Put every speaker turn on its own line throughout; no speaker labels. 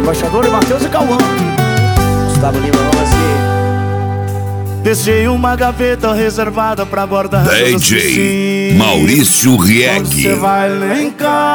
Embaixador e Matheus e Cauã.
Gustavo Lima, vamos assim.
Deixei uma gaveta reservada pra guardar
DJ Maurício Rieg.
Você vai lá em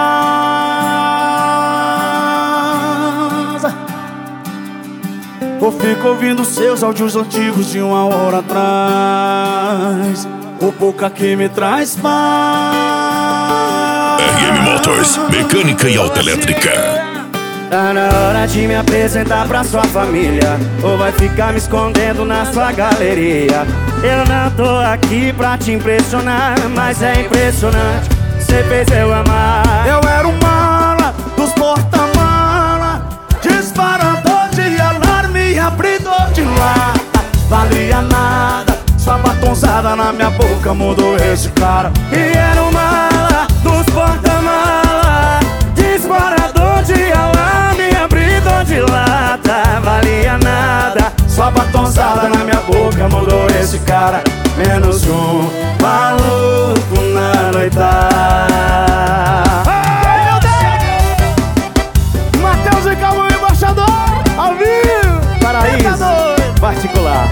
casa, ou fico ouvindo seus áudios antigos de 1 hora atrás. O boca que me traz paz.
RM Motors, mecânica e autoelétrica.
Tá na hora de me apresentar pra sua família, ou vai ficar me escondendo na sua galeria. Eu não tô aqui pra te impressionar, mas é impressionante, cê fez eu amar.
Eu era um mala dos porta-mala, disparador de alarme e abridor de lata. Valia nada, sua batonzada na minha boca mudou esse cara.
E era um mala dos porta-mala, disparador de alarme e abridor de lata. Valia nada,
sua batonzada na minha boca mudou esse cara. Menos um maluco na noitada. Ai, meu Deus! Matheus e Cauã, embaixador, ao vivo.
Paraíso particular.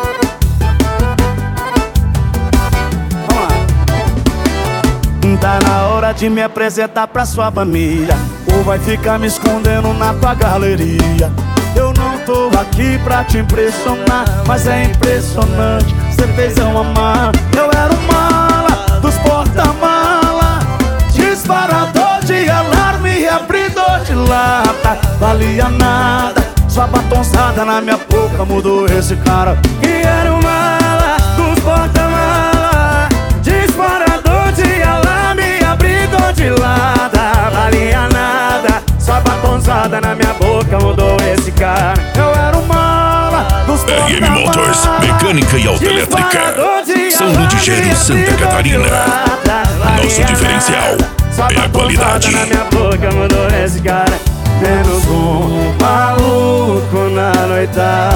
Tá na hora de me apresentar pra sua família, ou vai ficar me escondendo na tua galeria. Eu não tô aqui pra te impressionar, mas é impressionante, cê fez eu amar. Eu era um mala dos porta-mala, disparador de alarme e abridor de lata. Valia nada, sua batonzada na minha boca mudou esse cara.
E era um mala dos porta-mala, disparador de alarme e abridor de lata. Valia nada, sua batonzada na minha boca mudou esse cara.
Eu era um mala dos
RM Motors, mecânica e autoelétrica. São Ludgero, Santa Catarina. Nosso diferencial é a qualidade.
Na minha boca mudou esse cara.
Menos um maluco na noitada.